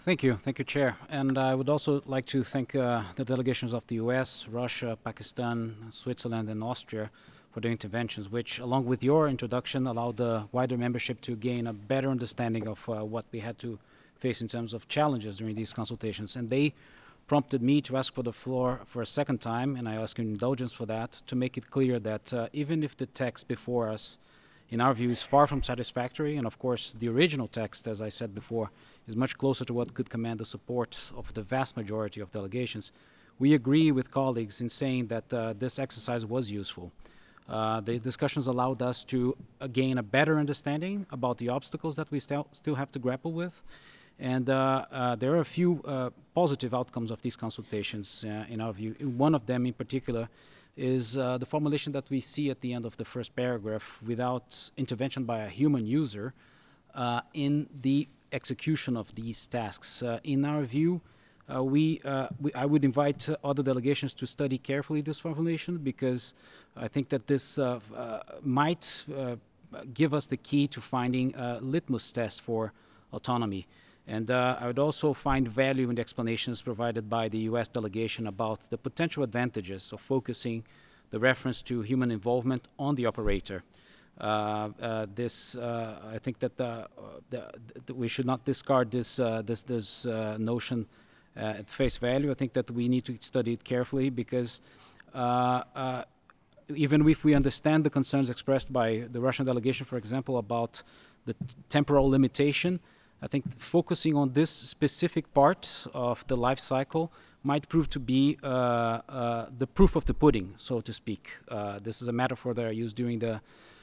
Thank you, Chair. And I would also like to thank the delegations of the US, Russia, Pakistan, Switzerland, and Austria for their interventions, which, along with your introduction, allowed the wider membership to gain a better understanding of what we had to face in terms of challenges during these consultations. And they prompted me to ask for the floor for a second time, and I ask indulgence for that, to make it clear that even if the text before us, in our view, is far from satisfactory, and of course the original text, as I said before, is much closer to what could command the support of the vast majority of delegations, we agree with colleagues in saying that this exercise was useful. The discussions allowed us to gain a better understanding about the obstacles that we still have to grapple with. And there are a few positive outcomes of these consultations, in our view. One of them in particular is the formulation that we see at the end of the first paragraph, without intervention by a human user in the execution of these tasks. In our view, I would invite other delegations to study carefully this formulation, because I think that this might give us the key to finding a litmus test for autonomy. And I would also find value in the explanations provided by the US delegation about the potential advantages of focusing the reference to human involvement on the operator. I think that we should not discard this notion at face value. I think that we need to study it carefully, because even if we understand the concerns expressed by the Russian delegation, for example, about the temporal limitation, I think focusing on this specific part of the life cycle might prove to be the proof of the pudding, so to speak. This is a metaphor that I used during the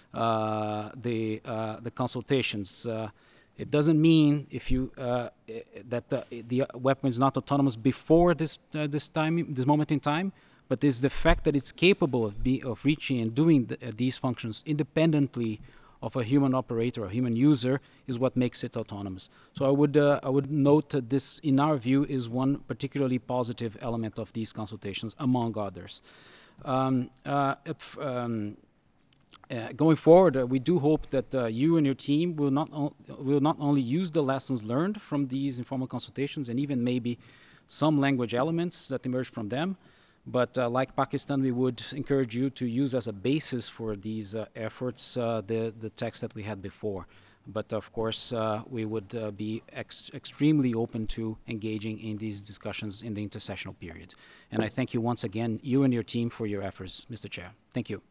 consultations. It doesn't mean that the weapon is not autonomous before this moment in time, but it's the fact that it's capable of reaching and doing these functions independently of a human operator or human user is what makes it autonomous. So I would note that this, in our view, is one particularly positive element of these consultations, among others. Going forward, we do hope that you and your team will not only use the lessons learned from these informal consultations, and even maybe some language elements that emerge from them, but like Pakistan, we would encourage you to use as a basis for these efforts the text that we had before. But of course, we would be extremely open to engaging in these discussions in the intersessional period. And I thank you once again, you and your team, for your efforts, Mr. Chair. Thank you.